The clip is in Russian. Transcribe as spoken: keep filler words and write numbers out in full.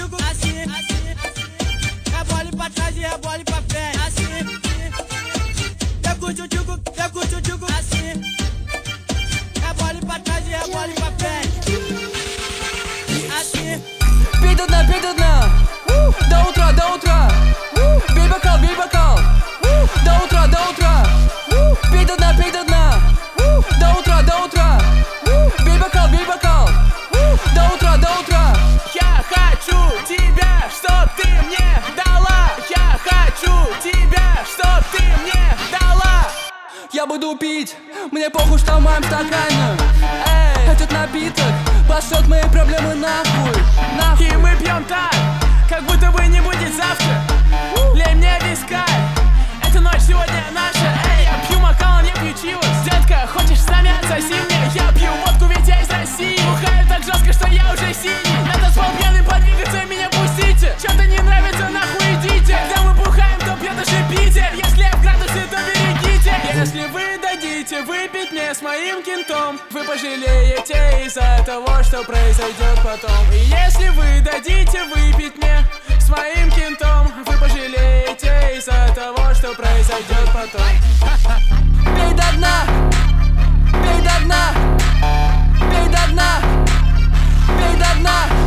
tchucu, assim, assim. Rebola pra trás e rebola pra frente, assim. Eu curto o tchucu, eu curto o tchucu, assim. Rebola pra trás e rebola pra frente, assim. Перед одна, перед одна, до утра, до утра. Бей бокал, бей бокал, до утра, до утра. Перед одна, перед одна, до утра, до утра. Бей бокал, бей бокал, до утра, до утра. Я хочу тебя, чтоб ты мне дала. Я хочу тебя, чтоб ты мне дала. Я буду пить, мне похуй, что в моем стакане. Эй, этот напиток пошлет мои проблемы нахуй, нахуй. И мы пьем так, как будто бы не будет завтра. Лей мне виска, эта ночь сегодня наша. Эй, я пью макал, не пью чивос. Детка, хочешь с нами отсоси мне? Я пью водку, ведь я из России. Бухаю так жестко, что я уже синий. На танцпол пьяный подвигаться, меня пустите. Чем-то не нравится, нахуй идите. Когда мы бухаем, то пьет даже Питер. Если я в градусе, то берегите. Если вы дадите выпить мне с моим кентом, вы пожалеете из-за того, что произойдет потом. И если вы дадите выпить мне с моим кентом, вы пожалеете из-за того, что произойдет потом. Пей до дна, пей до дна, пей до дна, пей до дна.